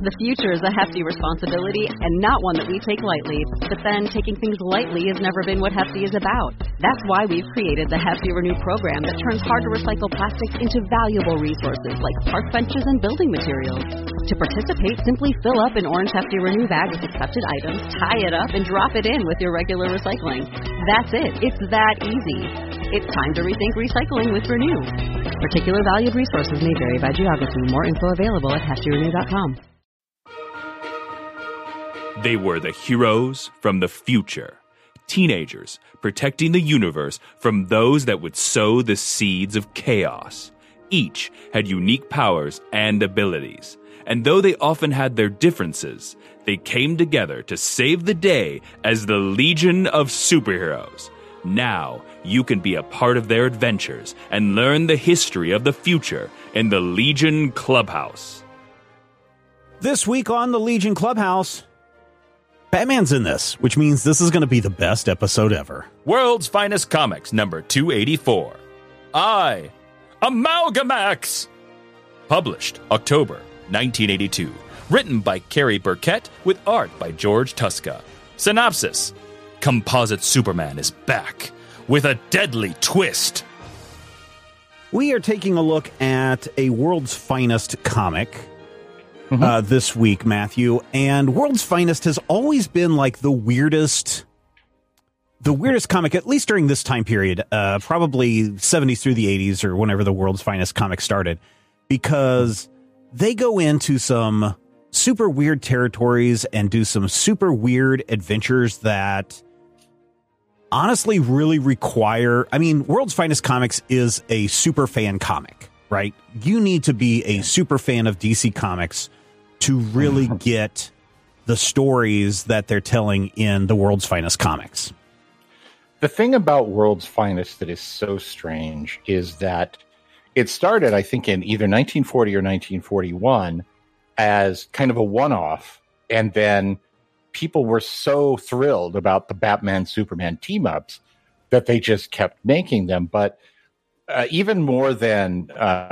The future is a hefty responsibility and not one that we take lightly. But then taking things lightly has never been what Hefty is about. That's why we've created the Hefty Renew program that turns hard-to-recycle plastics into valuable resources like park benches and building materials. To participate, simply fill up an orange Hefty Renew bag with accepted items, tie it up, and drop it in with your regular recycling. That's it. It's that easy. It's time to rethink recycling with Renew. Particular valued resources may vary by geography. More info available at heftyrenew.com. They were the heroes from the future. Teenagers protecting the universe from those that would sow the seeds of chaos. Each had unique powers and abilities. And though they often had their differences, they came together to save the day as the Legion of Superheroes. Now, you can be a part of their adventures and learn the history of the future in the Legion Clubhouse. This week on the Legion Clubhouse, Batman's in this, which means this is going to be the best episode ever. World's Finest Comics, number 284. Amalgamax! Published October 1982. Written by Kerry Burkett with art by George Tuska. Synopsis: Composite Superman is back with a deadly twist. We are taking a look at a World's Finest comic this week, Matthew. And World's Finest has always been like the weirdest comic, at least during this time period, probably 70s through the 80s or whenever the World's Finest comic started, because they go into some super weird territories and do some super weird adventures that honestly really require, I mean, World's Finest Comics is a super fan comic, right? You need to be a super fan of DC Comics to really get the stories that they're telling in the World's Finest Comics. The thing about World's Finest that is so strange is that it started, I think, in either 1940 or 1941 as kind of a one-off, and then people were so thrilled about the Batman-Superman team-ups that they just kept making them. But even more than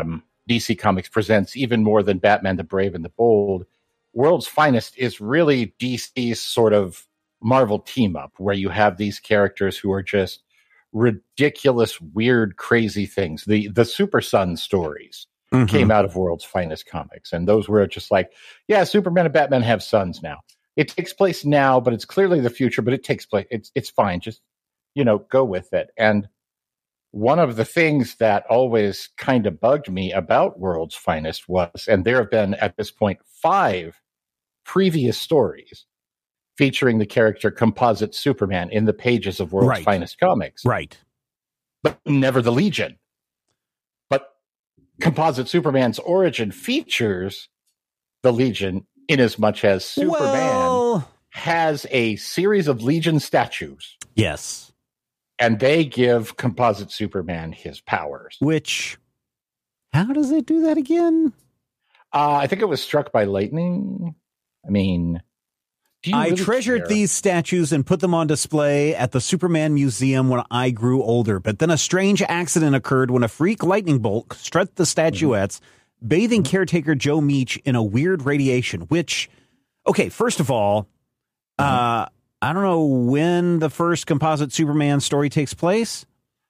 DC Comics presents, even more than Batman the Brave and the Bold, World's Finest is really DC's sort of Marvel team-up, where you have these characters who are just ridiculous, weird, crazy things. The Super Son stories came out of World's Finest Comics, and those were just like, yeah, Superman and Batman have sons now. It takes place now, but it's clearly the future, but it takes place. It's fine. Just, go with it. And one of the things that always kind of bugged me about World's Finest was, and there have been at this point 5 previous stories featuring the character Composite Superman in the pages of World's Finest Comics. Right. But never the Legion. But Composite Superman's origin features the Legion in as much as Superman has a series of Legion statues. Yes. And they give Composite Superman his powers. Which, how does it do that again? I think it was struck by lightning. I mean, I treasured these statues and put them on display at the Superman Museum when I grew older. But then a strange accident occurred when a freak lightning bolt struck the statuettes, bathing caretaker Joe Meach in a weird radiation, which, okay, first of all, I don't know when the first Composite Superman story takes place.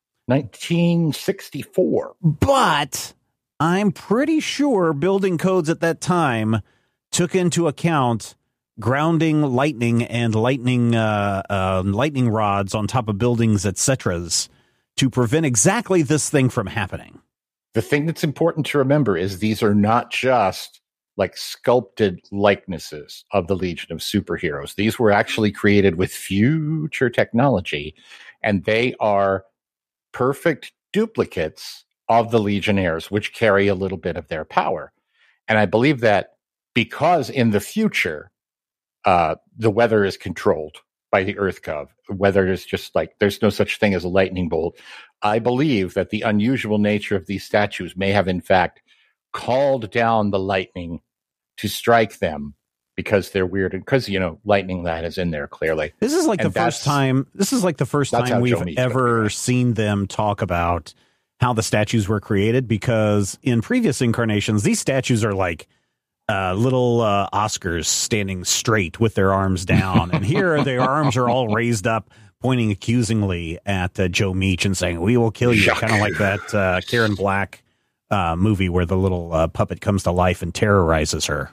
1964. But I'm pretty sure building codes at that time took into account grounding lightning and lightning rods on top of buildings, etc., to prevent exactly this thing from happening. The thing that's important to remember is these are not just like sculpted likenesses of the Legion of Superheroes. These were actually created with future technology, and they are perfect duplicates of the Legionnaires, which carry a little bit of their power. And I believe that because in the future, the weather is controlled by the Earth Gov, weather is just like, there's no such thing as a lightning bolt. I believe that the unusual nature of these statues may have, in fact, called down the lightning to strike them because they're weird, and because, lightning that is in there clearly. This is like the first time we've ever seen them talk about how the statues were created, because in previous incarnations, these statues are like little Oscars standing straight with their arms down. And here their arms are all raised up, pointing accusingly at Joe Meach and saying, "We will kill you." Kind of like that Karen Black movie where the little puppet comes to life and terrorizes her.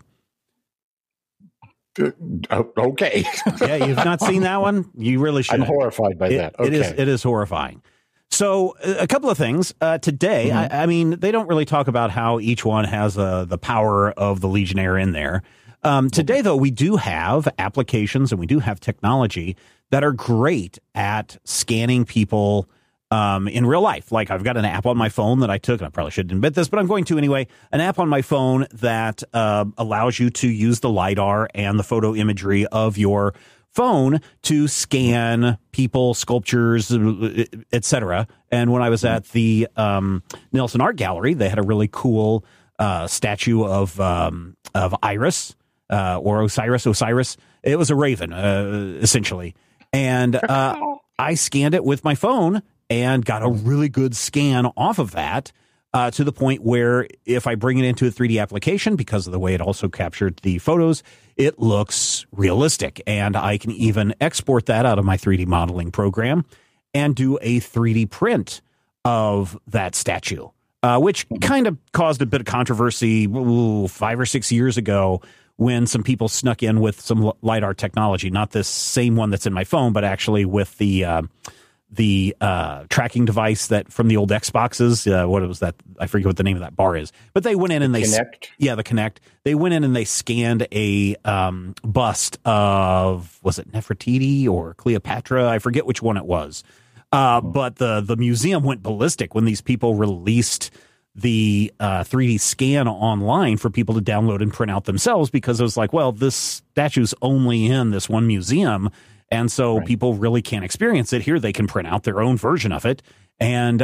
Okay. Yeah, you've not seen that one? You really should. I'm horrified by that. Okay. It is horrifying. So a couple of things today. I mean, they don't really talk about how each one has the power of the Legionnaire in there. Today, though, we do have applications and we do have technology that are great at scanning people in real life. Like I've got an app on my phone that I took, and I probably shouldn't admit this, but I'm going to anyway. An app on my phone that allows you to use the LiDAR and the photo imagery of your phone to scan people, sculptures, etc. And when I was at the Nelson Art Gallery, they had a really cool statue of Iris or Osiris. It was a raven, essentially. And I scanned it with my phone and got a really good scan off of that to the point where if I bring it into a 3D application, because of the way it also captured the photos, it looks realistic. And I can even export that out of my 3D modeling program and do a 3D print of that statue, which kind of caused a bit of controversy 5 or 6 years ago when some people snuck in with some LiDAR technology, not this same one that's in my phone, but actually with the tracking device that from the old Xboxes. What was that? I forget what the name of that bar is. But they went in and they Kinect. The Kinect. They went in and they scanned a bust of, was it Nefertiti or Cleopatra? I forget which one it was. But the museum went ballistic when these people released the 3D scan online for people to download and print out themselves, because it was like, well, this statue's only in this one museum. And so people really can't experience it here. They can print out their own version of it and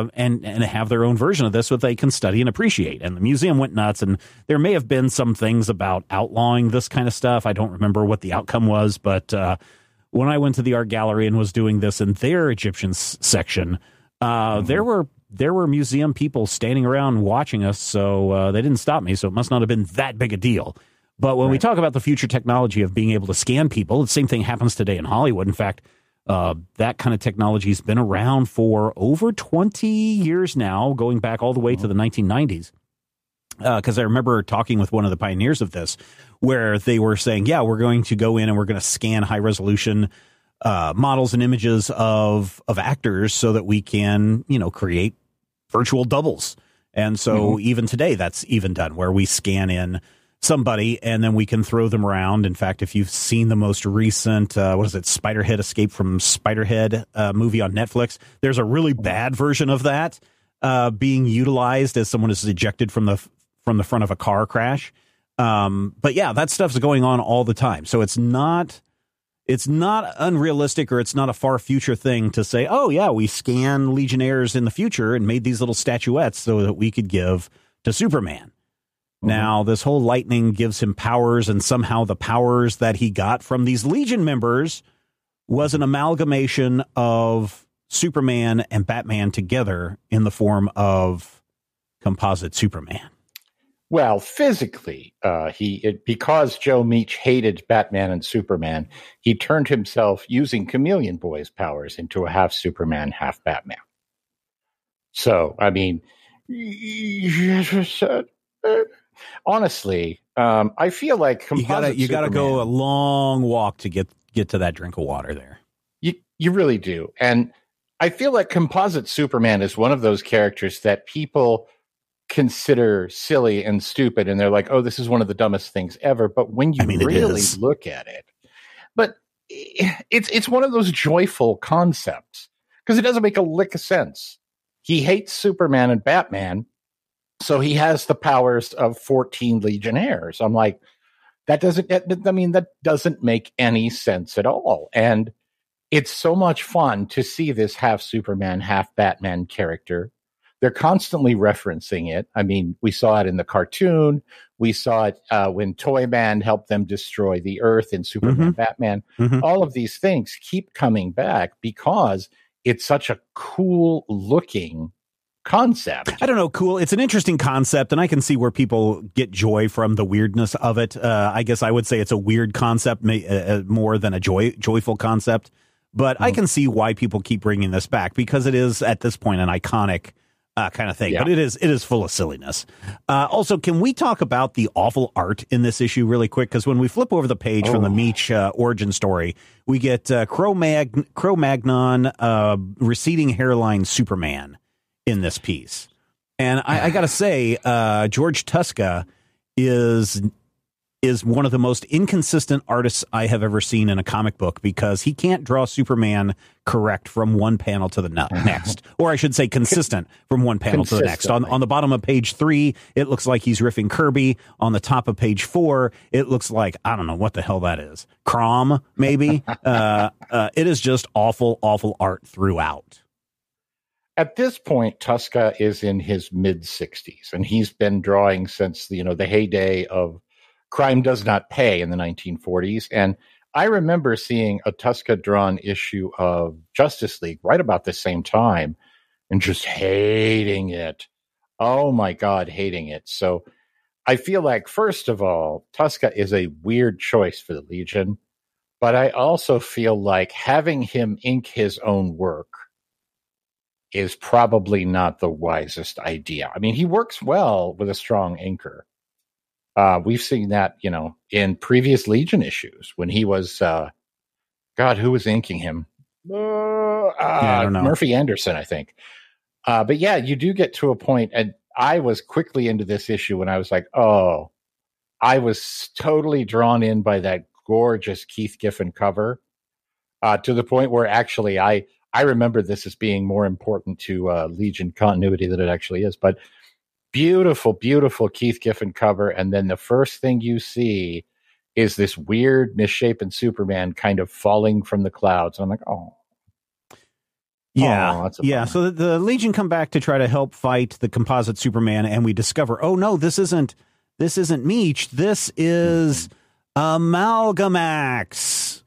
have their own version of this so they can study and appreciate. And the museum went nuts. And there may have been some things about outlawing this kind of stuff. I don't remember what the outcome was. But when I went to the art gallery and was doing this in their Egyptian section, there were museum people standing around watching us. So they didn't stop me. So it must not have been that big a deal. But when we talk about the future technology of being able to scan people, the same thing happens today in Hollywood. In fact, that kind of technology has been around for over 20 years now, going back all the way to the 1990s. Because I remember talking with one of the pioneers of this, where they were saying, yeah, we're going to go in and we're going to scan high-resolution models and images of actors so that we can, create virtual doubles. And so even today, that's even done, where we scan in somebody and then we can throw them around. In fact, if you've seen the most recent, Spiderhead Escape from Spiderhead movie on Netflix, there's a really bad version of that being utilized as someone is ejected from the front of a car crash. But yeah, that stuff's going on all the time. So it's not unrealistic, or it's not a far future thing to say, oh yeah, we scan Legionnaires in the future and made these little statuettes so that we could give to Superman. Now, this whole lightning gives him powers, and somehow the powers that he got from these Legion members was an amalgamation of Superman and Batman together in the form of composite Superman. Well, physically, because Joe Meach hated Batman and Superman, he turned himself, using Chameleon Boy's powers, into a half Superman, half Batman. So, I mean, honestly, I feel like you gotta go a long walk to get to that drink of water there. You really do. And I feel like composite Superman is one of those characters that people consider silly and stupid, and they're like, oh, this is one of the dumbest things ever. But when you really look at it, but it's one of those joyful concepts, because it doesn't make a lick of sense. He hates Superman and Batman, so he has the powers of 14 Legionnaires. I'm like, that doesn't make any sense at all. And it's so much fun to see this half Superman, half Batman character. They're constantly referencing it. I mean, we saw it in the cartoon. We saw it when Toyman helped them destroy the Earth in Superman, Batman. All of these things keep coming back because it's such a cool looking concept. I don't know, cool. It's an interesting concept, and I can see where people get joy from the weirdness of it. I guess I would say it's a weird concept more than a joyful concept. But I can see why people keep bringing this back, because it is, at this point, an iconic kind of thing. Yeah. But it is full of silliness. Also, can we talk about the awful art in this issue really quick? Because when we flip over the page from the Meech origin story, we get Cro-Magnon receding hairline Superman in this piece. And I got to say, George Tuska is one of the most inconsistent artists I have ever seen in a comic book, because he can't draw Superman correct from one panel to the next. Or I should say consistent from one panel to the next. On the bottom of page 3, it looks like he's riffing Kirby. On the top of page 4, it looks like, I don't know what the hell that is. Crom, maybe? It is just awful, awful art throughout. At this point, Tuska is in his mid-60s, and he's been drawing since the heyday of Crime Does Not Pay in the 1940s. And I remember seeing a Tuska-drawn issue of Justice League right about the same time and just hating it. Oh, my God, hating it. So I feel like, first of all, Tuska is a weird choice for the Legion. But I also feel like having him ink his own work is probably not the wisest idea. I mean, he works well with a strong inker. We've seen that, in previous Legion issues when he was, who was inking him? I don't know. Murphy Anderson, I think. But yeah, you do get to a point, and I was quickly into this issue when I was like, I was totally drawn in by that gorgeous Keith Giffen cover, to the point where actually I remember this as being more important to Legion continuity than it actually is. But beautiful, beautiful Keith Giffen cover. And then the first thing you see is this weird, misshapen Superman kind of falling from the clouds. And I'm like, Yeah. That's yeah. So the Legion come back to try to help fight the composite Superman. And we discover, oh, no, this isn't Meech. This is Amalgamax.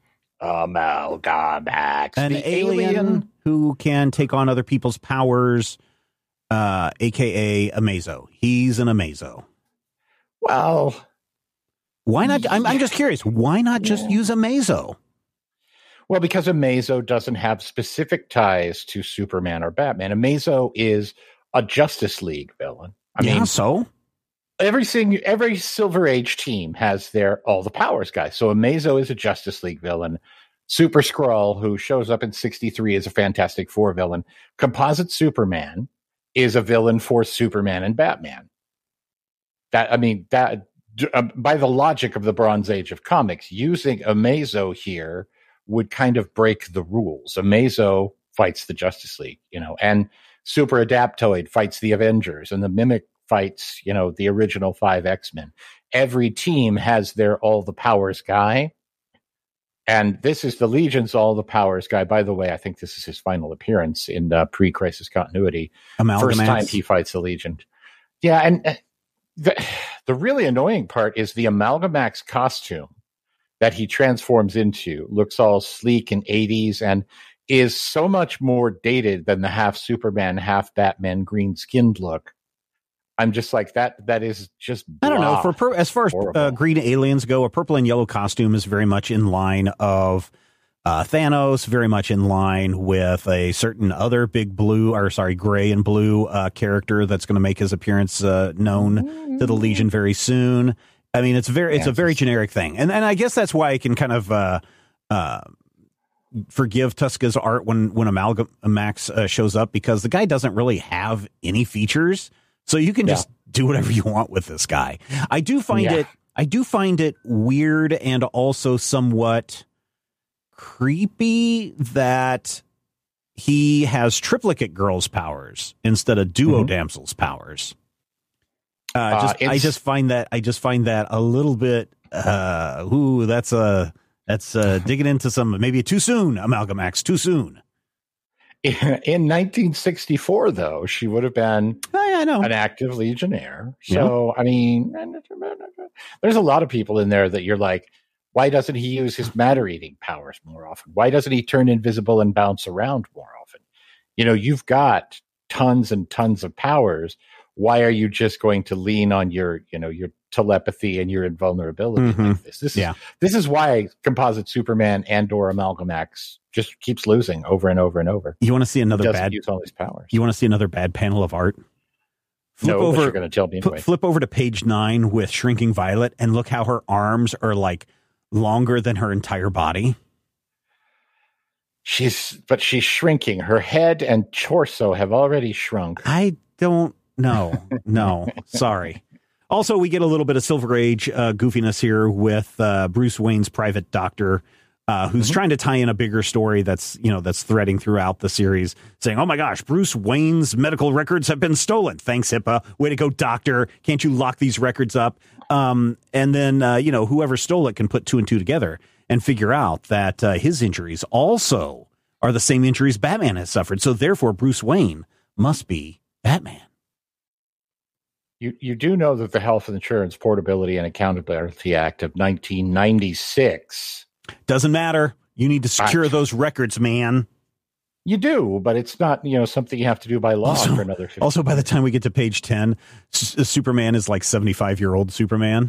An alien who can take on other people's powers. AKA Amazo. He's an Amazo. Well, why not? I'm just curious. Why not just use Amazo? Well, because Amazo doesn't have specific ties to Superman or Batman. Amazo is a Justice League villain. I mean, so every Silver Age team has all the powers guy. So Amazo is a Justice League villain. Super Skrull, who shows up in 63, is a Fantastic Four villain. Composite Superman is a villain for Superman and Batman. By the logic of the Bronze Age of comics, using Amazo here would kind of break the rules. Amazo fights the Justice League, and Super Adaptoid fights the Avengers, and the Mimic fights, the original 5 X-Men. Every team has their all the powers guy. And this is the Legion's all the powers guy. By the way, I think this is his final appearance in pre-Crisis continuity. First time he fights the Legion. Yeah, and the really annoying part is the Amalgamax costume that he transforms into looks all sleek and 80s and is so much more dated than the half Superman, half Batman green-skinned look. I'm just like, that is just blah. I don't know. As far as green aliens go, a purple and yellow costume is very much in line of Thanos, very much in line with a certain other big gray and blue character that's going to make his appearance known to the Legion very soon. I mean, it's a very generic thing. And I guess that's why I can kind of forgive Tuska's art when Amalgamax shows up, because the guy doesn't really have any features. So you can just do whatever you want with this guy. I do find it weird and also somewhat creepy that he has triplicate girls' powers instead of duo damsels' powers. I just find that a little bit. That's digging into maybe too soon. Amalgamax, too soon. In 1964, though, she would have been an active Legionnaire. So, I mean, there's a lot of people in there that you're like, why doesn't he use his matter-eating powers more often? Why doesn't he turn invisible and bounce around more often? You've got tons and tons of powers, why are you just going to lean on your telepathy and your invulnerability like this? This is why Composite Superman and/or Amalgamax just keeps losing over and over and over. You want to see another use all these powers. You want to see another bad panel of art? But you're going to tell me anyway. Flip over to page 9 with Shrinking Violet and look how her arms are like longer than her entire body. She's shrinking. Her head and torso have already shrunk. I don't know. No, sorry. Also, we get a little bit of Silver Age goofiness here with Bruce Wayne's private doctor, who's trying to tie in a bigger story that's threading throughout the series, saying, "Oh my gosh, Bruce Wayne's medical records have been stolen. Thanks, HIPAA. Way to go, doctor. Can't you lock these records up?" And then whoever stole it can put 2 and 2 together and figure out that his injuries also are the same injuries Batman has suffered. So therefore, Bruce Wayne must be Batman. You do know that the Health Insurance Portability and Accountability Act of 1996 doesn't matter. You need to secure those records, man. You do, but it's not something you have to do by law for another 50 Also, by the time we get to page 10, Superman is like 75-year-old Superman.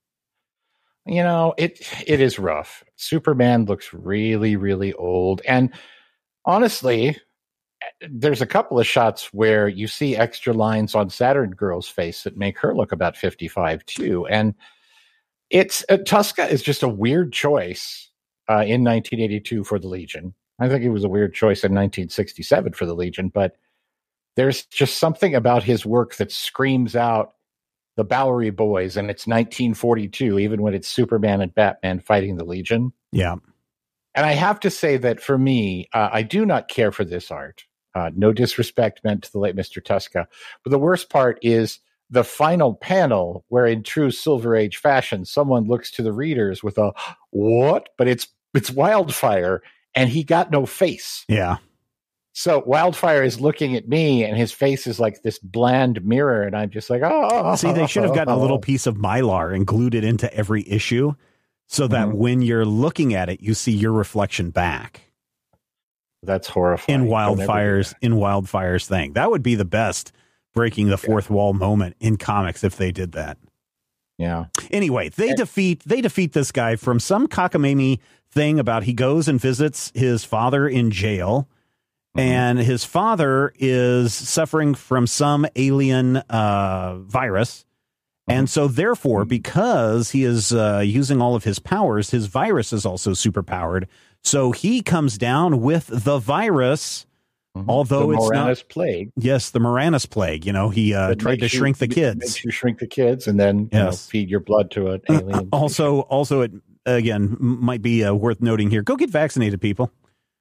It is rough. Superman looks really, really old. And honestly, there's a couple of shots where you see extra lines on Saturn Girl's face that make her look about 55 too. And it's Tuska is just a weird choice in 1982 for the Legion. I think it was a weird choice in 1967 for the Legion, but there's just something about his work that screams out the Bowery Boys, and it's 1942, even when it's Superman and Batman fighting the Legion. Yeah. And I have to say that for me, I do not care for this art. No disrespect meant to the late Mr. Tuska. But the worst part is the final panel where, in true Silver Age fashion, someone looks to the readers with a, what? But it's Wildfire, and he got no face. Yeah. So Wildfire is looking at me, and his face is like this bland mirror, and I'm just like, oh. See, they should have gotten a little piece of Mylar and glued it into every issue so that when you're looking at it, you see your reflection back. That's horrifying. In Wildfire's thing. That would be the best breaking the fourth wall moment in comics if they did that. Yeah. Anyway, they defeat this guy from some cockamamie thing about he goes and visits his father in jail. And his father is suffering from some alien virus. And so therefore, because he is using all of his powers, his virus is also superpowered. So he comes down with the virus, although the it's Moranis not plague. Yes, the Moranis plague. He tried to shrink the kids. Makes you shrink the kids and then feed your blood to an alien. Also, it again might be worth noting here. Go get vaccinated, people.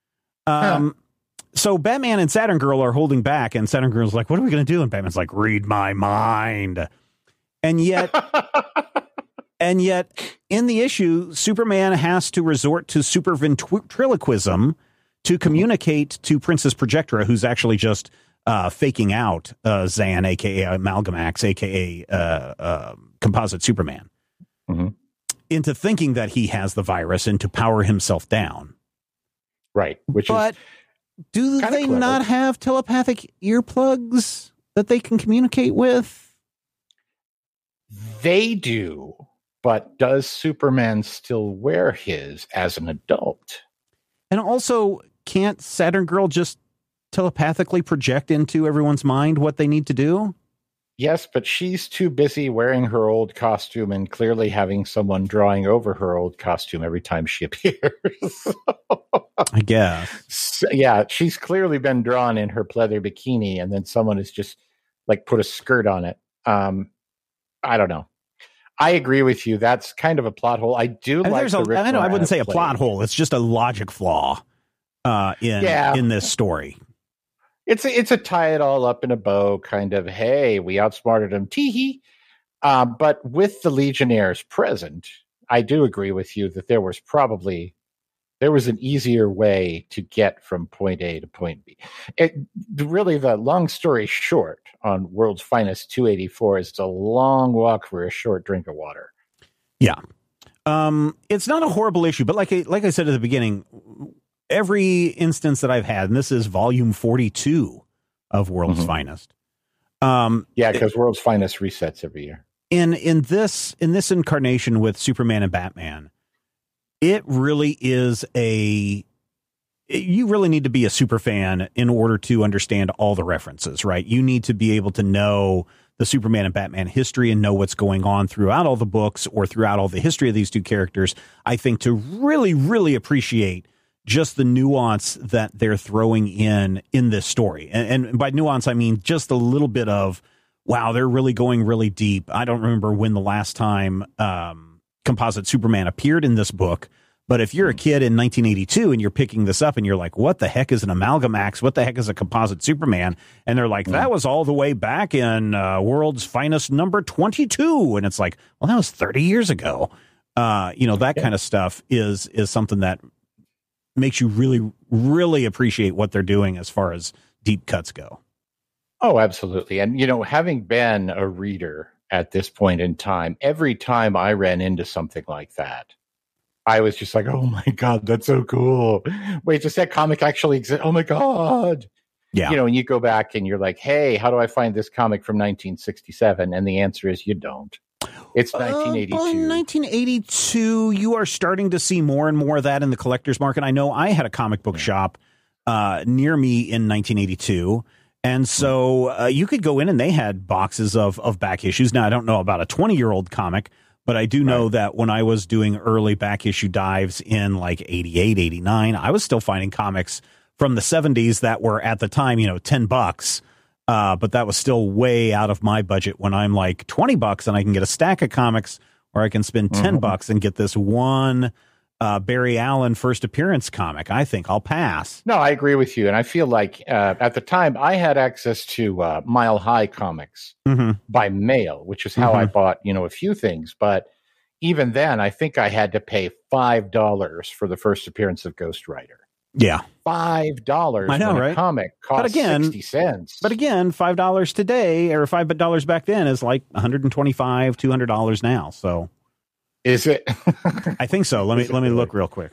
So Batman and Saturn Girl are holding back, and Saturn Girl's like, "What are we going to do?" And Batman's like, "Read my mind." And yet, in the issue, Superman has to resort to super ventriloquism to communicate to Princess Projectra, who's actually just faking out Zan, a.k.a. Amalgamax, a.k.a. Composite Superman, into thinking that he has the virus and to power himself down. Right. But do they not have telepathic earplugs that they can communicate with? They do, but does Superman still wear his as an adult? And also, can't Saturn Girl just telepathically project into everyone's mind what they need to do? Yes, but she's too busy wearing her old costume and clearly having someone drawing over her old costume every time she appears. I guess. So, yeah, she's clearly been drawn in her pleather bikini, and then someone has just put a skirt on it. I don't know. I agree with you. That's kind of a plot hole. I do like the Rick I wouldn't say a play. plot hole. It's just a logic flaw in this story. It's a tie it all up in a bow kind of, hey, we outsmarted them, tee-hee. But with the Legionnaires present, I do agree with you that there was an easier way to get from point A to point B. Really, the long story short on World's Finest 284 is it's a long walk for a short drink of water. Yeah. It's not a horrible issue, but like I said at the beginning, every instance that I've had, and this is volume 42 of World's Finest. Because World's Finest resets every year. In this incarnation with Superman and Batman, it really is you really need to be a super fan in order to understand all the references, right? You need to be able to know the Superman and Batman history and know what's going on throughout all the books or throughout all the history of these two characters, I think, to really, really appreciate just the nuance that they're throwing in this story. And by nuance, I mean just a little bit of, wow, they're really going really deep. I don't remember when the last time Composite Superman appeared in this book, but if you're a kid in 1982 and you're picking this up and you're like, what the heck is an Amalgamax? What the heck is a Composite Superman? And they're like, that was all the way back in World's Finest number 22. And it's like, well, that was 30 years ago. That kind of stuff is something that makes you really, really appreciate what they're doing as far as deep cuts go. Oh, absolutely. And, having been a reader at this point in time, every time I ran into something like that, I was just like, oh my God, that's so cool. Wait, does that comic actually exist? Oh my God. Yeah. And you go back and you're like, hey, how do I find this comic from 1967? And the answer is you don't. It's 1982. 1982, you are starting to see more and more of that in the collector's market. I know I had a comic book shop near me in 1982. And so you could go in and they had boxes of back issues. Now, I don't know about a 20-year-old comic, but I do know that when I was doing early back issue dives in like 88, 89, I was still finding comics from the 70s that were at the time, $10. But that was still way out of my budget when I'm like $20 and I can get a stack of comics, or I can spend $10 and get this one Barry Allen first appearance comic. I think I'll pass. No, I agree with you. And I feel like at the time I had access to Mile High comics by mail, which is how I bought, a few things. But even then, I think I had to pay $5 for the first appearance of Ghost Rider. Yeah. $5 I know, when right? a comic costs 60 cents. But again, $5 today or $5 back then is like $125, $200 now. So is it? I think so. Let me look real quick.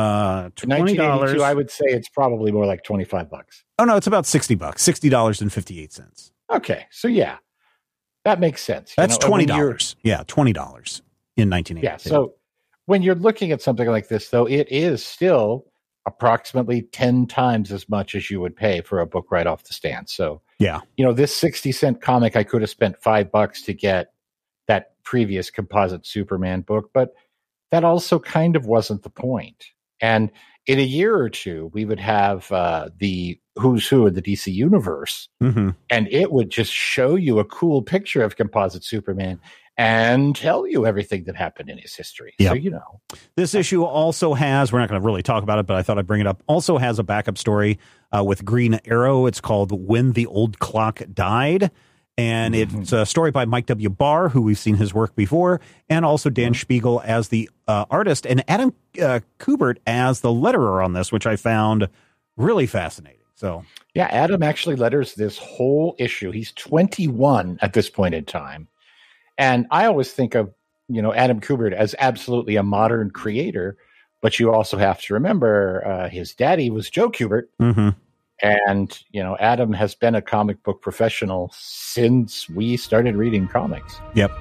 $20. I would say it's probably more like $25. Oh no, it's about $60. $60.58. Okay, so yeah, that makes sense. That's $20. Yeah, $20 in 1982. Yeah. So when you're looking at something like this, though, it is still approximately 10 times as much as you would pay for a book right off the stand. So yeah, this 60-cent comic, I could have spent $5 to get that previous Composite Superman book, but that also kind of wasn't the point. And in a year or two, we would have the who's who of the DC universe, and it would just show you a cool picture of Composite Superman and tell you everything that happened in his history. Yep. So, this issue also has, we're not going to really talk about it, but I thought I'd bring it up, also has a backup story with Green Arrow. It's called When the Old Clock Died. And it's a story by Mike W. Barr, who we've seen his work before, and also Dan Spiegel as the artist, and Adam Kubert as the letterer on this, which I found really fascinating. So, yeah, Adam actually letters this whole issue. He's 21 at this point in time. And I always think of, Adam Kubert as absolutely a modern creator, but you also have to remember his daddy was Joe Kubert. And, Adam has been a comic book professional since we started reading comics. Yep.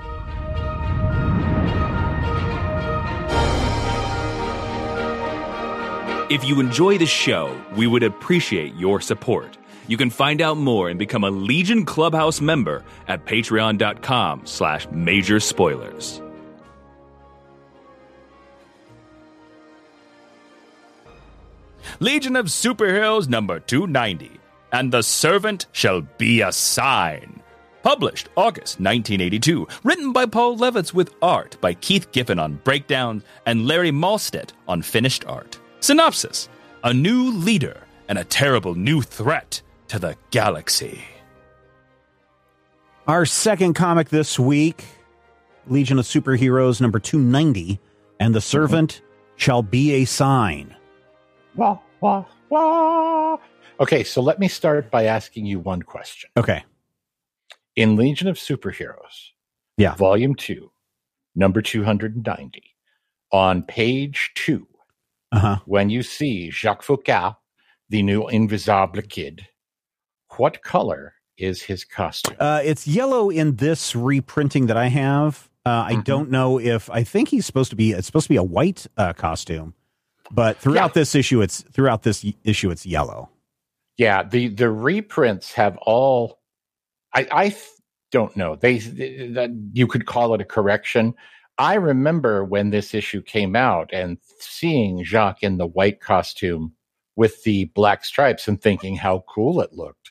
If you enjoy the show, we would appreciate your support. You can find out more and become a Legion Clubhouse member at patreon.com/Major Spoilers. Legion of Superheroes number 290, And the Servant Shall Be a Sign. Published August 1982. Written by Paul Levitz with art by Keith Giffen on breakdowns and Larry Malstead on finished art. Synopsis: a new leader and a terrible new threat to the galaxy. Our second comic this week, Legion of Superheroes number 290, And the Servant Shall Be a Sign. Wah, wah, wah. Okay, so let me start by asking you one question. Okay. In Legion of Superheroes, Volume 2, number 290, on page 2, when you see Jacques Foucault, the new Invisible Kid, what color is his costume? It's yellow in this reprinting that I have. I don't know if I think it's supposed to be a white costume, but throughout this issue it's yellow. Yeah, the reprints have all. I don't know. That you could call it a correction. I remember when this issue came out and seeing Jacques in the white costume with the black stripes and thinking how cool it looked.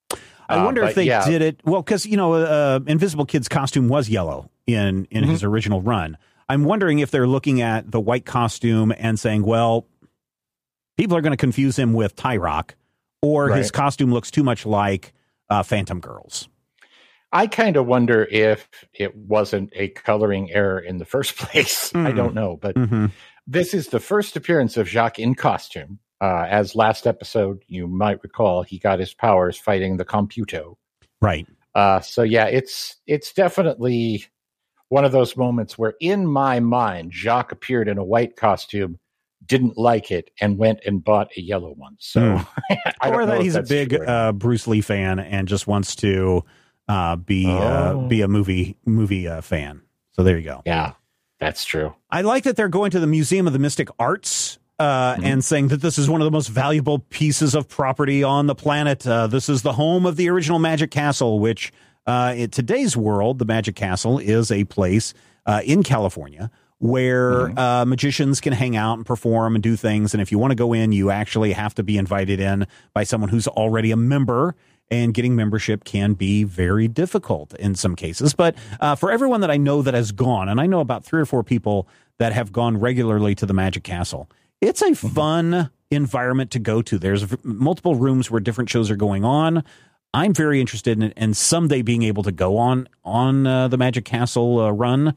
I wonder if they did it well because Invisible Kid's costume was yellow in his original run. I'm wondering if they're looking at the white costume and saying, well, people are going to confuse him with Tyrock, or his costume looks too much like Phantom Girls. I kind of wonder if it wasn't a coloring error in the first place. I don't know, but this is the first appearance of Jacques in costume. As last episode, you might recall, he got his powers fighting the Computo. Right. So yeah, it's definitely one of those moments where in my mind, Jacques appeared in a white costume, didn't like it, and went and bought a yellow one. So or that he's a big Bruce Lee fan and just wants to be a movie fan. So there you go. Yeah, that's true. I like that they're going to the Museum of the Mystic Arts and saying that this is one of the most valuable pieces of property on the planet. This is the home of the original Magic Castle, which in today's world, the Magic Castle is a place in California where magicians can hang out and perform and do things. And if you want to go in, you actually have to be invited in by someone who's already a member. And getting membership can be very difficult in some cases. But for everyone that I know that has gone, and I know about 3 or 4 people that have gone regularly to the Magic Castle, it's a fun environment to go to. There's multiple rooms where different shows are going on. I'm very interested in someday being able to go on the Magic Castle run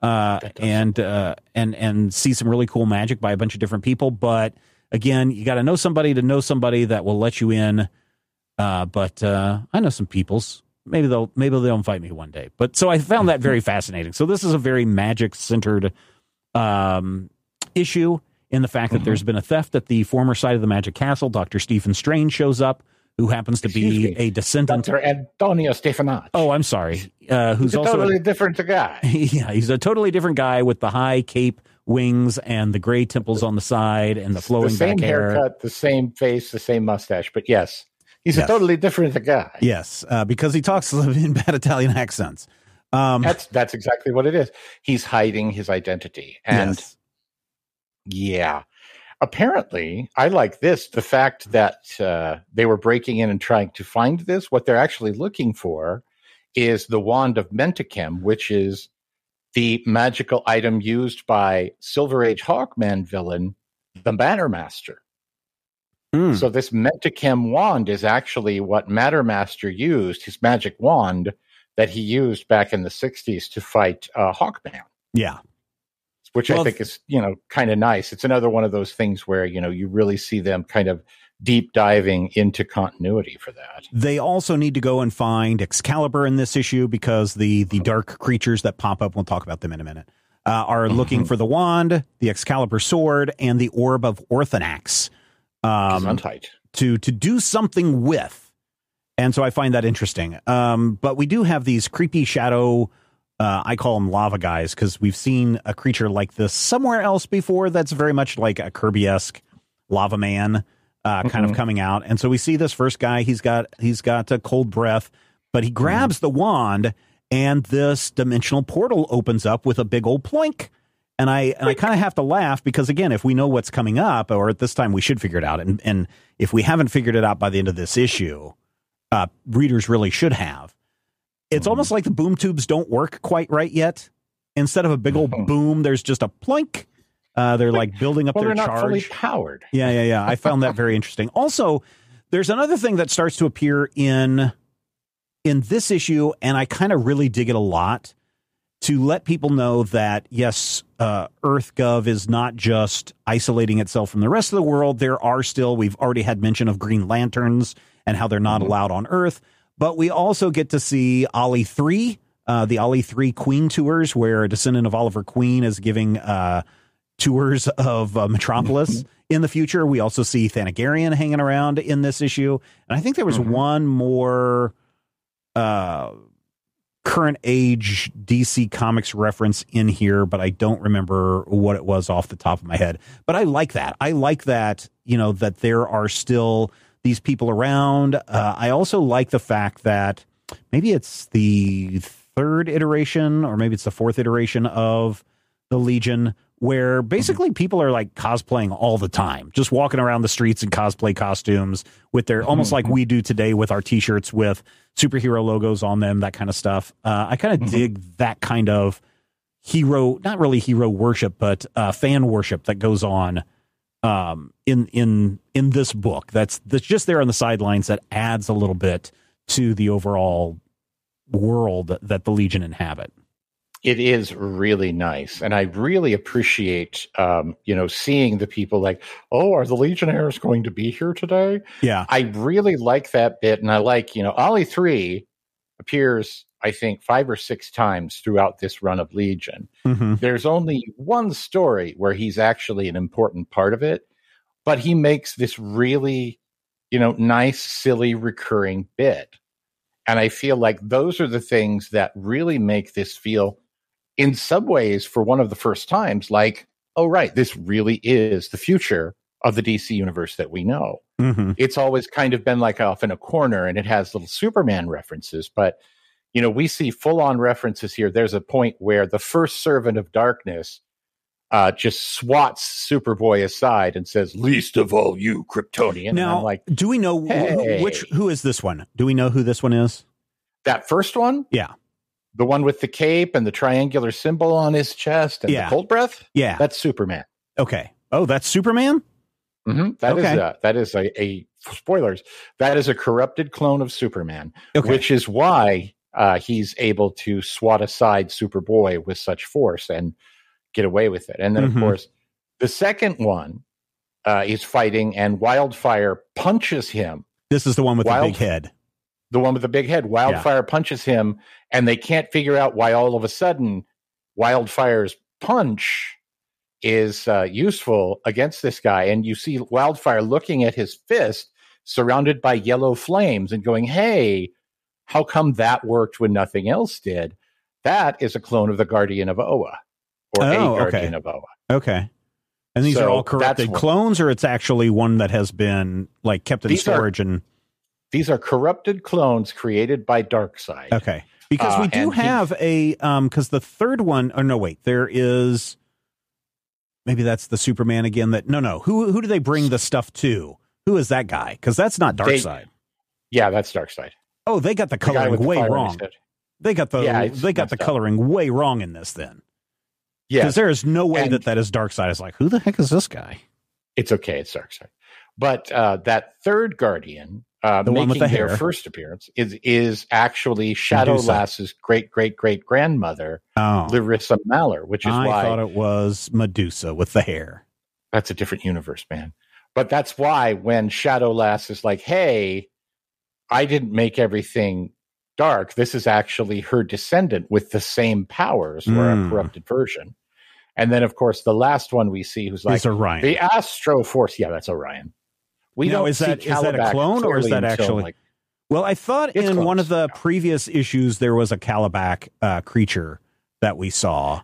and see some really cool magic by a bunch of different people. But again, you got to know somebody that will let you in. But I know some peoples. Maybe they'll invite me one day. But so I found that very fascinating. So this is a very magic centered issue in the fact that there's been a theft at the former site of the Magic Castle. Dr. Stephen Strange shows up, who happens to be a descendant. Dr. Antonio Stefanacci. Oh, I'm sorry. Who's also totally different guy. Yeah, he's a totally different guy with the high cape wings and the gray temples on the side and the flowing back hair. The same haircut, the same face, the same mustache. But yes. He's a totally different guy. Yes, because he talks in bad Italian accents. That's exactly what it is. He's hiding his identity. And apparently, I like this. The fact that they were breaking in and trying to find this, what they're actually looking for is the Wand of Mentachem, which is the magical item used by Silver Age Hawkman villain, the Mattermaster. So this Mentachem wand is actually what Mattermaster used, his magic wand that he used back in the 60s to fight Hawkman. Yeah. Which I think is, kind of nice. It's another one of those things where, you really see them kind of deep diving into continuity for that. They also need to go and find Excalibur in this issue because the dark creatures that pop up, we'll talk about them in a minute, are looking for the wand, the Excalibur sword, and the Orb of Orthonax. To do something with. And so I find that interesting. But we do have these creepy shadow, I call them lava guys, because we've seen a creature like this somewhere else before that's very much like a Kirby-esque lava man kind of coming out. And so we see this first guy, he's got a cold breath, but he grabs the wand and this dimensional portal opens up with a big old ploink. And I kind of have to laugh because, again, if we know what's coming up, or at this time we should figure it out, and if we haven't figured it out by the end of this issue, readers really should have. It's almost like the boom tubes don't work quite right yet. Instead of a big old boom, there's just a plink. They're like building up their charge. They're not fully powered. Yeah. I found that very interesting. Also, there's another thing that starts to appear in this issue, and I kind of really dig it a lot, to let people know that, yes, EarthGov is not just isolating itself from the rest of the world. There are still, we've already had mention of Green Lanterns and how they're not allowed on Earth. But we also get to see Ollie 3, the Ollie 3 Queen tours, where a descendant of Oliver Queen is giving tours of Metropolis in the future. We also see Thanagarian hanging around in this issue. And I think there was one more current age DC Comics reference in here, but I don't remember what it was off the top of my head. But I like that. I like that, that there are still these people around. I also like the fact that maybe it's the third iteration or maybe it's the fourth iteration of the Legion, where basically people are like cosplaying all the time, just walking around the streets in cosplay costumes with their almost like we do today with our t-shirts with superhero logos on them, that kind of stuff. I kind of dig that kind of hero, not really hero worship, but fan worship that goes on in this book. That's just there on the sidelines that adds a little bit to the overall world that the Legion inhabit. It is really nice. And I really appreciate, seeing the people like, oh, are the Legionnaires going to be here today? Yeah. I really like that bit. And I like, Ollie 3 appears, I think, 5 or 6 times throughout this run of Legion. There's only one story where he's actually an important part of it, but he makes this really, nice, silly, recurring bit. And I feel like those are the things that really make this feel, in some ways, for one of the first times, like, oh, right, this really is the future of the DC universe that we know. It's always kind of been like off in a corner, and it has little Superman references. But, we see full-on references here. There's a point where the first Servant of Darkness just swats Superboy aside and says, least of all you, Kryptonian. Now, and I'm like, do we know who is this one? Do we know who this one is? That first one? Yeah. The one with the cape and the triangular symbol on his chest and the cold breath? Yeah. That's Superman. Okay. Oh, that's Superman? That is a spoilers. That is a corrupted clone of Superman, which is why he's able to swat aside Superboy with such force and get away with it. And then, of course, the second one is fighting, and Wildfire punches him. This is the one with the big head. The one with the big head. Wildfire punches him, and they can't figure out why all of a sudden Wildfire's punch is useful against this guy. And you see Wildfire looking at his fist surrounded by yellow flames and going, hey, how come that worked when nothing else did? That is a clone of the Guardian of Oa, or a Guardian of Oa. Okay. And these are all corrupted clones, or it's actually one that has been like kept in storage? These are corrupted clones created by Darkseid. Okay. Because we do have because the third one, there is, maybe that's the Superman again who do they bring the stuff to? Who is that guy? Because that's not Darkseid. Yeah, that's Darkseid. Oh, they got the coloring way wrong. They got the coloring way wrong in this then. Yeah. Because there is no way that is Darkseid. It's like, who the heck is this guy? It's okay, it's Darkseid. But that third Guardian, the one with the hair, their first appearance is actually Shadow Lass's great-great-great-grandmother, Larissa Maller, which is why I thought it was Medusa with the hair. That's a different universe, man. But that's why when Shadow Lass is like, hey, I didn't make everything dark, this is actually her descendant with the same powers, or a corrupted version. And then, of course, the last one we see who's like, Orion. The Astro Force. Yeah, that's Orion. Is that a clone, or is that actually? Well, I thought in one of the previous issues there was a Calabac creature that we saw.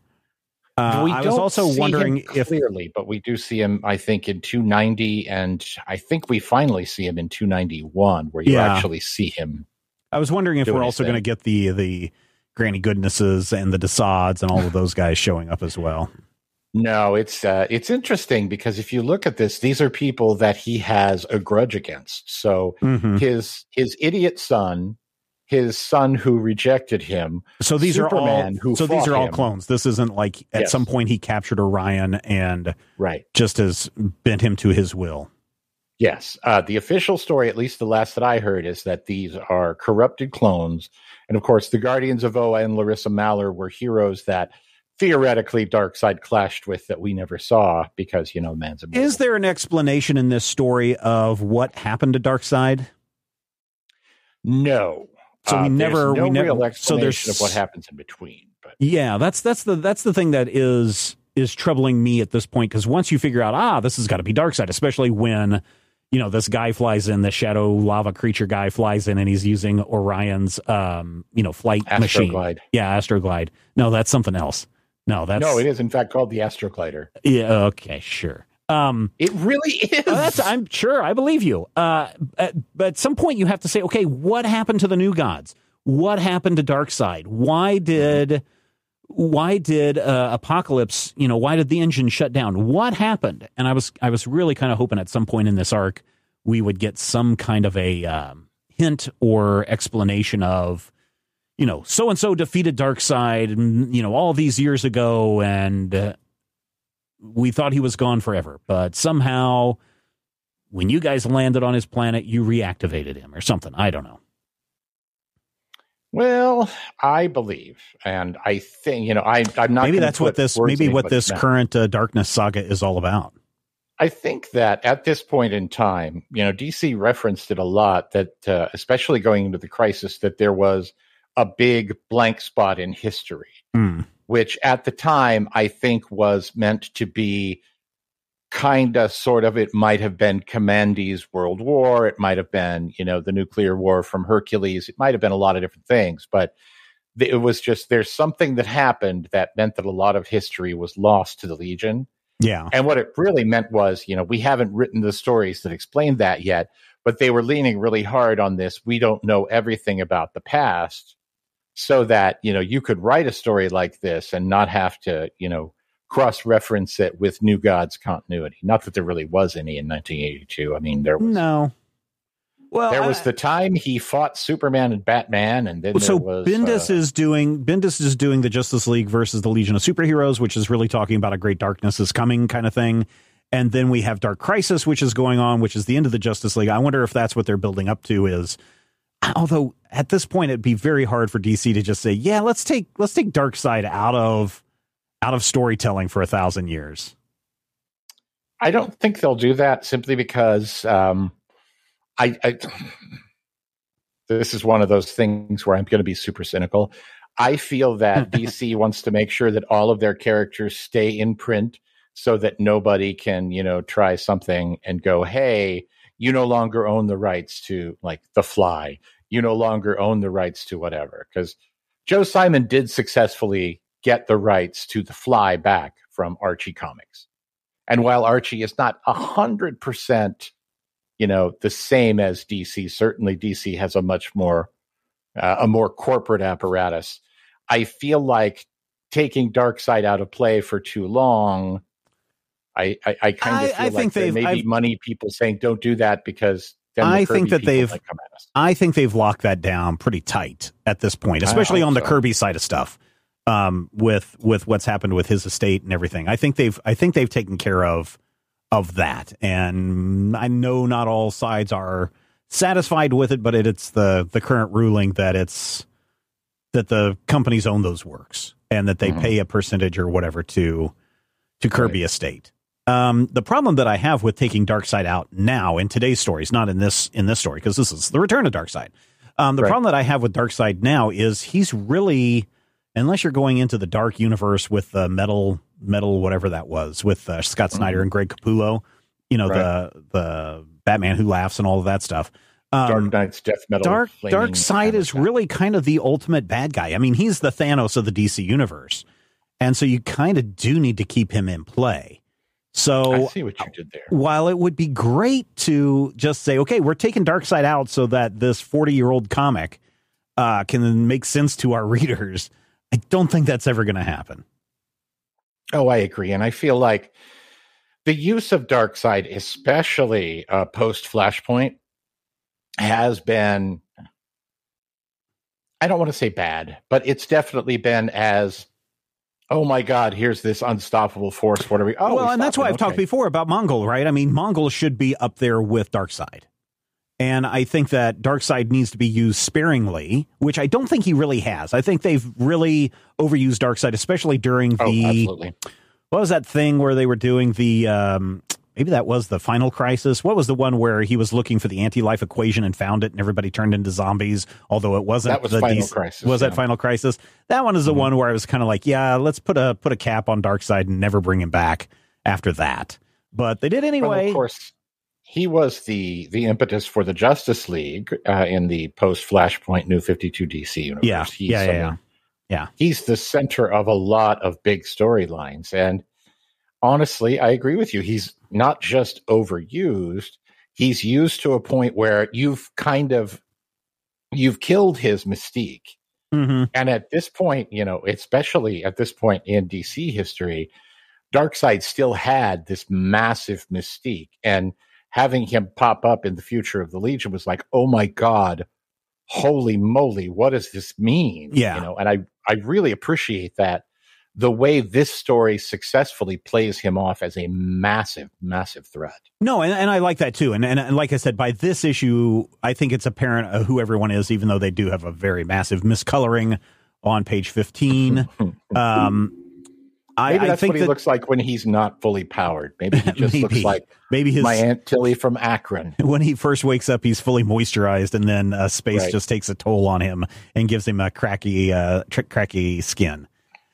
I was also wondering if clearly, but we do see him, I think, in 290, and I think we finally see him in 291, where you actually see him. I was wondering if we're also going to get the Granny Goodnesses and the Desads and all of those guys showing up as well. No, it's interesting because if you look at this, these are people that he has a grudge against. So his idiot son, his son who rejected him. So these Superman, these are all clones. This isn't like at some point he captured Orion and just has bent him to his will. Yes. The official story, at least the last that I heard, is that these are corrupted clones. And of course, the Guardians of Oa and Larissa Maller were heroes that theoretically Darkseid clashed with that we never saw because, man's immortal. Is there an explanation in this story of what happened to Darkseid? No. So real explanation of what happens in between. But yeah, that's the thing that is is troubling me at this point, because once you figure out, this has got to be Darkseid, especially when, this guy flies in, the shadow lava creature guy flies in, and he's using Orion's, flight machine. Astroglide. Yeah, Astroglide. No, that's something else. No, it is in fact called the Astroglider. Yeah. Okay. Sure. It really is. I'm sure. I believe you. But at some point, you have to say, okay, what happened to the New Gods? What happened to Darkseid? Why did Apocalypse? Why did the engine shut down? What happened? And I was really kind of hoping at some point in this arc we would get some kind of a hint or explanation of, so and so defeated Darkseid, all these years ago, and we thought he was gone forever, but somehow when you guys landed on his planet, you reactivated him or something. I don't know. Well, I believe, and I think, I'm not. Maybe that's what this current Darkness saga is all about. I think that at this point in time, DC referenced it a lot, that especially going into the Crisis, that there was a big blank spot in history, which at the time I think was meant to be kind of sort of, it might have been Commandee's World War. It might have been, the nuclear war from Hercules. It might have been a lot of different things, but it was just, there's something that happened that meant that a lot of history was lost to the Legion. Yeah. And what it really meant was, we haven't written the stories that explain that yet, but they were leaning really hard on this. We don't know everything about the past, so that, you could write a story like this and not have to, cross-reference it with New Gods continuity. Not that there really was any in 1982. I mean, there was no. Well, there was the time he fought Superman and Batman, and then there was Bendis is doing the Justice League versus the Legion of Superheroes, which is really talking about a great darkness is coming kind of thing. And then we have Dark Crisis, which is going on, which is the end of the Justice League. I wonder if that's what they're building up to. Is, although at this point it'd be very hard for DC to just say, yeah, let's take Darkseid out of storytelling for 1,000 years. I don't think they'll do that, simply because this is one of those things where I'm going to be super cynical. I feel that DC wants to make sure that all of their characters stay in print, so that nobody can, try something and go, hey, you no longer own the rights to, like, The Fly. You no longer own the rights to whatever. Because Joe Simon did successfully get the rights to The Fly back from Archie Comics. And while Archie is not 100%, the same as DC, certainly DC has a much more, a more corporate apparatus. I feel like taking Darkseid out of play for too long, I kind of feel like there may be money people saying don't do that, because then I think that I think they've locked that down pretty tight at this point, especially on the Kirby side of stuff. With what's happened with his estate and everything, I think they've taken care of that, and I know not all sides are satisfied with it, but it's the current ruling that the companies own those works, and that they pay a percentage or whatever to Kirby estate. The problem that I have with taking Darkseid out now in today's stories, not in this story, because this is the return of Darkseid. The problem that I have with Darkseid now is he's really, unless you're going into the dark universe with the metal, whatever that was, with Scott Snyder and Greg Capullo, the Batman Who Laughs and all of that stuff. Dark Knight's death metal. Darkseid is really kind of the ultimate bad guy. I mean, he's the Thanos of the DC universe. And so you kind of do need to keep him in play. So I see what you did there. While it would be great to just say, okay, we're taking Darkseid out so that this 40-year-old comic can make sense to our readers, I don't think that's ever going to happen. Oh, I agree. And I feel like the use of Darkseid, especially post-Flashpoint, has been, I don't want to say bad, but it's definitely been as, oh my God, here's this unstoppable force. What are we? Oh, well, and that's why I've talked before about Mongul, right? I mean, Mongul should be up there with Darkseid. And I think that Darkseid needs to be used sparingly, which I don't think he really has. I think they've really overused Darkseid, especially during the, absolutely. What was that thing where they were doing the maybe that was the Final Crisis. What was the one where he was looking for the anti-life equation and found it and everybody turned into zombies, although it wasn't? That was Final Crisis. Was that Final Crisis? That one is the one where I was kind of like, yeah, let's put a cap on Darkseid and never bring him back after that. But they did anyway. Well, of course, he was the impetus for the Justice League in the post-Flashpoint New 52 DC universe. Yeah. He's the center of a lot of big storylines. And honestly, I agree with you. He's not just overused. He's used to a point where you've killed his mystique. Mm-hmm. And at this point, especially at this point in DC history, Darkseid still had this massive mystique. And having him pop up in the future of the Legion was like, oh my God, holy moly, what does this mean? Yeah. And I really appreciate that, the way this story successfully plays him off as a massive, massive threat. No, and I like that too. And like I said, by this issue, I think it's apparent who everyone is, even though they do have a very massive miscoloring on page 15. Maybe that's what he looks like when he's not fully powered. Maybe he just looks like my Aunt Tilly from Akron. When he first wakes up, he's fully moisturized, and then space just takes a toll on him and gives him a cracky skin.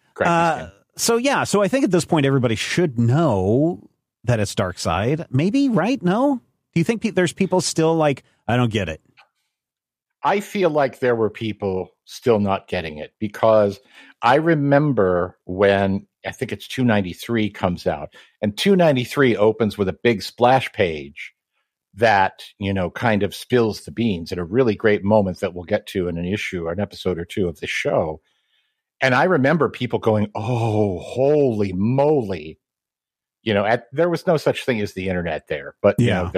So I think at this point, everybody should know that it's Darkseid. Maybe, right? No? Do you think there's people still like, I don't get it? I feel like there were people still not getting it, because I remember when, I think it's 293 comes out, and 293 opens with a big splash page that, kind of spills the beans at a really great moment that we'll get to in an issue or an episode or two of the show. And I remember people going, oh, holy moly. There was no such thing as the internet there, but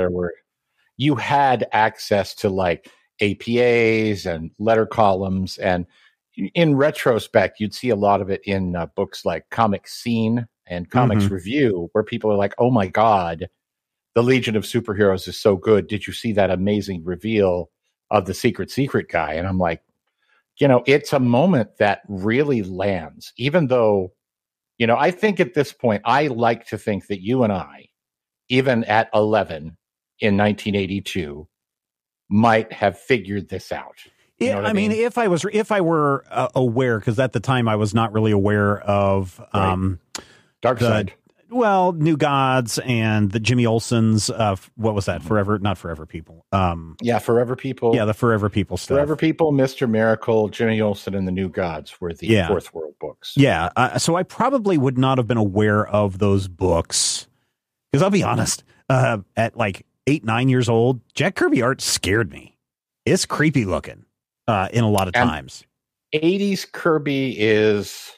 you had access to like APAs and letter columns, and in retrospect, you'd see a lot of it in books like Comic Scene and Comics Review, where people are like, oh my God, the Legion of Superheroes is so good. Did you see that amazing reveal of the secret guy? And I'm like, it's a moment that really lands, even though, I think at this point, I like to think that you and I, even at 11 in 1982, might have figured this out. You know what I mean? If I were aware, because at the time I was not really aware of Darkseid. New Gods and the Jimmy Olsen's, what was that? Not Forever People. Forever People. Yeah, the Forever People stuff. Forever People, Mr. Miracle, Jimmy Olsen, and the New Gods were the Fourth World books. Yeah, so I probably would not have been aware of those books, because I'll be honest, at like 8-9 years old, Jack Kirby art scared me. It's creepy looking in a lot of times. 80s Kirby is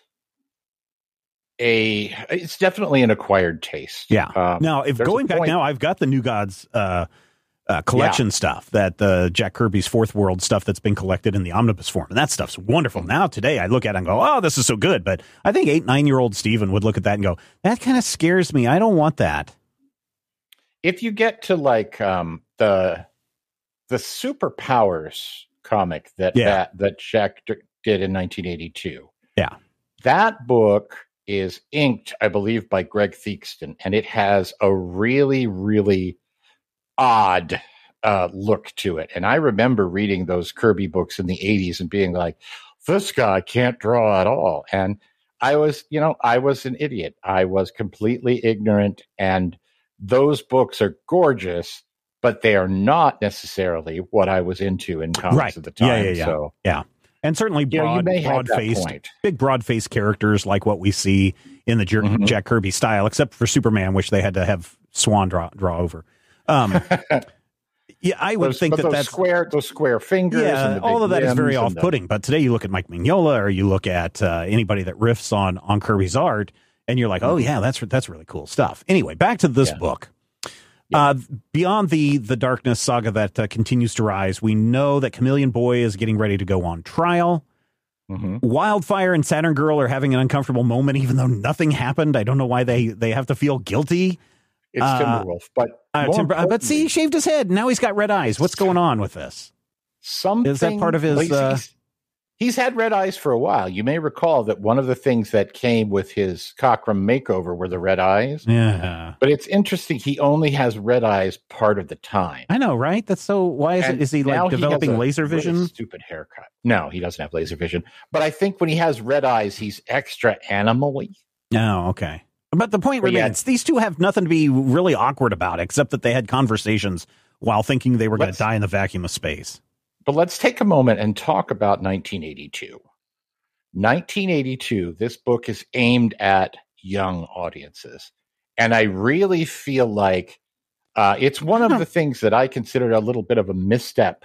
it's definitely an acquired taste. Yeah. Now, if going back now, I've got the New Gods collection stuff, that the Jack Kirby's Fourth World stuff that's been collected in the omnibus form, and that stuff's wonderful. Now today I look at it and go, oh, this is so good. But I think 8-9-year-old Steven would look at that and go, that kind of scares me. I don't want that. If you get to like the Superpowers comic that Jack did in 1982, that book is inked, I believe, by Greg Theakston, and it has a really, really odd look to it. And I remember reading those Kirby books in the 80s and being like, this guy can't draw at all. And I was an idiot. I was completely ignorant, and those books are gorgeous, but they are not necessarily what I was into in comics at the time. Yeah. And certainly big broad-faced characters like what we see in the Jack Kirby style, except for Superman, which they had to have Swan draw over. I would think that's those square fingers. Yeah, and the all of that is very limbs off-putting. But today you look at Mike Mignola, or you look at anybody that riffs on Kirby's art, and you're like, oh yeah, that's really cool stuff. Anyway, back to this book. Beyond the darkness saga that continues to rise, we know that Chameleon Boy is getting ready to go on trial. Wildfire and Saturn Girl are having an uncomfortable moment, even though nothing happened. I don't know why they have to feel guilty. It's Timberwolf, but see, he shaved his head. Now he's got red eyes. What's going on with this? Something is that part of his? he's had red eyes for a while. You may recall that one of the things that came with his Cockrum makeover were the red eyes. Yeah. But it's interesting. He only has red eyes part of the time. I know, right? That's so. Why is it? Is he like developing laser vision? Really stupid haircut. No, he doesn't have laser vision. But I think when he has red eyes, he's extra animal-y. Oh, okay. But the point remains, these two have nothing to be really awkward about, except that they had conversations while thinking they were going to die in the vacuum of space. But let's take a moment and talk about 1982. 1982, this book is aimed at young audiences. And I really feel like it's one of the things that I consider a little bit of a misstep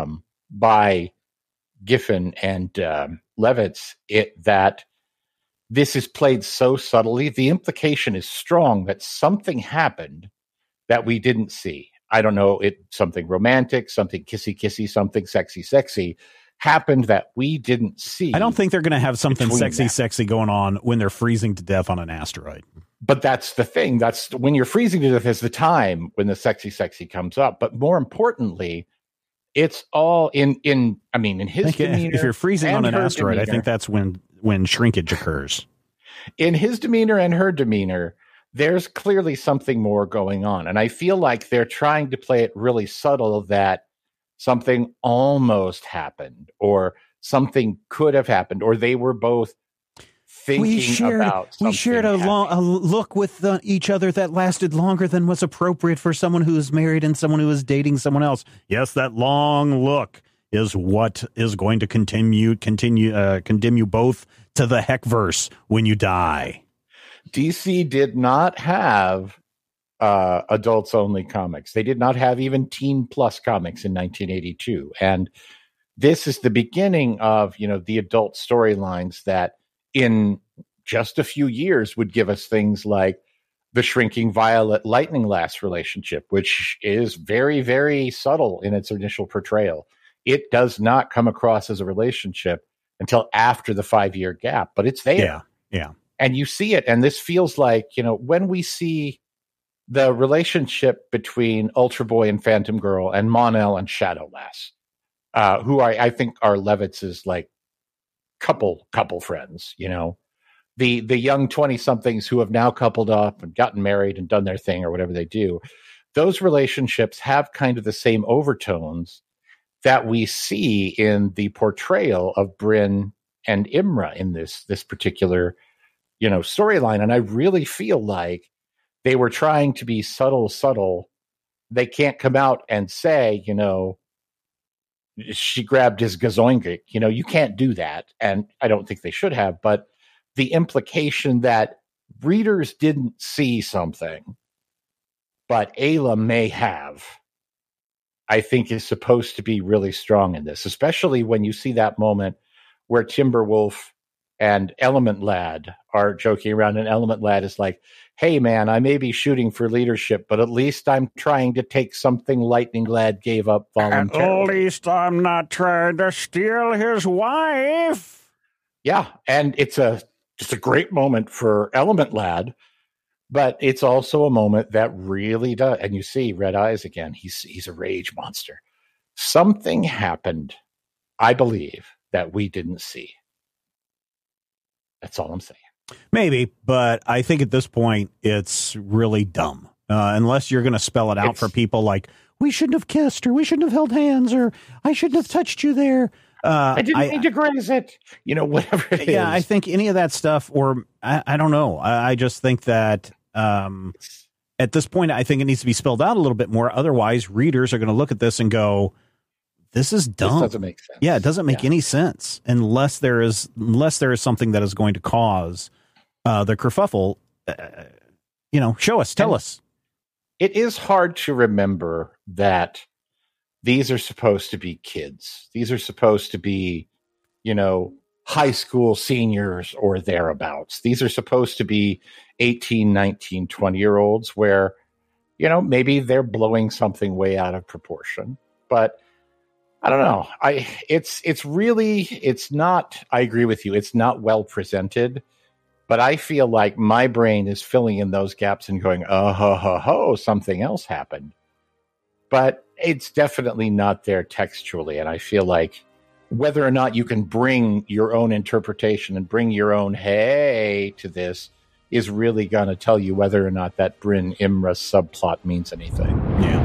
by Giffen and Levitz, that this is played so subtly. The implication is strong that something happened that we didn't see. I don't know, something romantic, something kissy, something sexy happened that we didn't see. I don't think they're going to have something sexy going on when they're freezing to death on an asteroid. But that's the thing. That's when you're freezing to death is the time when the sexy comes up. But more importantly, it's all in his demeanor. If you're freezing on an asteroid, I think that's when shrinkage occurs. In his demeanor and her demeanor, there's clearly something more going on. And I feel like they're trying to play it really subtle that something almost happened or something could have happened or they were both thinking about something. We shared a look with each other that lasted longer than was appropriate for someone who is married and someone who is dating someone else. Yes, that long look is what is going to condemn you both to the heckverse when you die. DC did not have adults only comics. They did not have even teen plus comics in 1982. And this is the beginning of, the adult storylines that in just a few years would give us things like the shrinking Violet Lightning Lass relationship, which is very, very subtle in its initial portrayal. It does not come across as a relationship until after the 5-year gap, but it's there. Yeah. And you see it. And this feels like, when we see the relationship between Ultra Boy and Phantom Girl and Mon-El and Shadow Lass, who I think are Levitz's like couple friends, the young 20-somethings who have now coupled up and gotten married and done their thing or whatever they do. Those relationships have kind of the same overtones that we see in the portrayal of Bryn and Imra in this particular, storyline. And I really feel like they were trying to be subtle. They can't come out and say, she grabbed his gazoingic. You can't do that. And I don't think they should have. But the implication that readers didn't see something, but Ayla may have, I think is supposed to be really strong in this, especially when you see that moment where Timberwolf and Element Lad are joking around, and Element Lad is like, hey, man, I may be shooting for leadership, but at least I'm trying to take something Lightning Lad gave up voluntarily. At least I'm not trying to steal his wife. Yeah, and it's just a great moment for Element Lad, but it's also a moment that really does. And you see Red Eyes again. He's a rage monster. Something happened, I believe, that we didn't see. That's all I'm saying. Maybe, but I think at this point it's really dumb. Unless you're going to spell it out for people like, we shouldn't have kissed, or we shouldn't have held hands, or I shouldn't have touched you there. I didn't mean to graze it. Whatever it is. Yeah, I think any of that stuff, or I don't know. I just think that at this point, I think it needs to be spelled out a little bit more. Otherwise, readers are going to look at this and go, this is dumb. This doesn't make sense. Yeah, it doesn't make any sense unless there is something that is going to cause the kerfuffle. Show us, tell us. It is hard to remember that these are supposed to be kids. These are supposed to be, high school seniors or thereabouts. These are supposed to be 18, 19, 20-year-olds where, maybe they're blowing something way out of proportion. But I don't know. It's not, I agree with you. It's not well presented, but I feel like my brain is filling in those gaps and going, something else happened. But it's definitely not there textually. And I feel like whether or not you can bring your own interpretation and bring your own hey to this is really going to tell you whether or not that Bryn Imra subplot means anything. Yeah.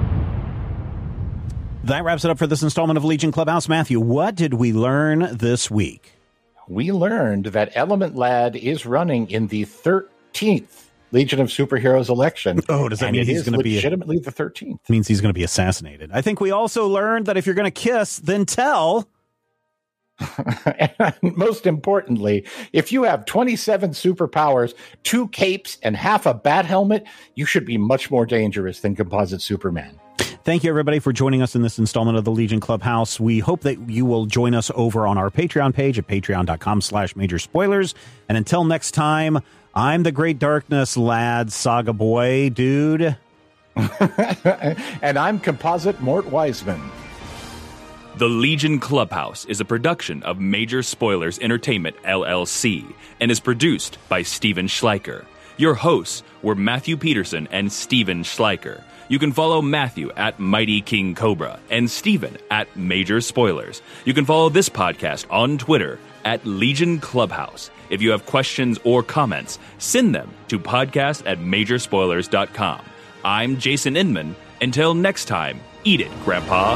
That wraps it up for this installment of Legion Clubhouse. Matthew, what did we learn this week? We learned that Element Lad is running in the 13th Legion of Superheroes election. Oh, does that mean he's going to be legitimately the 13th? Means he's going to be assassinated. I think we also learned that if you're going to kiss, then tell. And most importantly, if you have 27 superpowers, 2 capes, and half a bat helmet, you should be much more dangerous than Composite Superman. Thank you, everybody, for joining us in this installment of the Legion Clubhouse. We hope that you will join us over on our Patreon page at patreon.com/Major Spoilers. And until next time, I'm the Great Darkness Lad, Saga Boy, dude. And I'm Composite Mort Wiseman. The Legion Clubhouse is a production of Major Spoilers Entertainment, LLC, and is produced by Steven Schleicher. Your hosts were Matthew Peterson and Steven Schleicher. You can follow Matthew at Mighty King Cobra and Steven at Major Spoilers. You can follow this podcast on Twitter at Legion Clubhouse. If you have questions or comments, send them to podcast@majorspoilers.com. I'm Jason Inman. Until next time, eat it, Grandpa.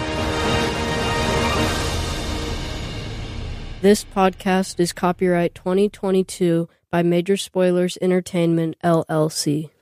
This podcast is copyright 2022 by Major Spoilers Entertainment, LLC.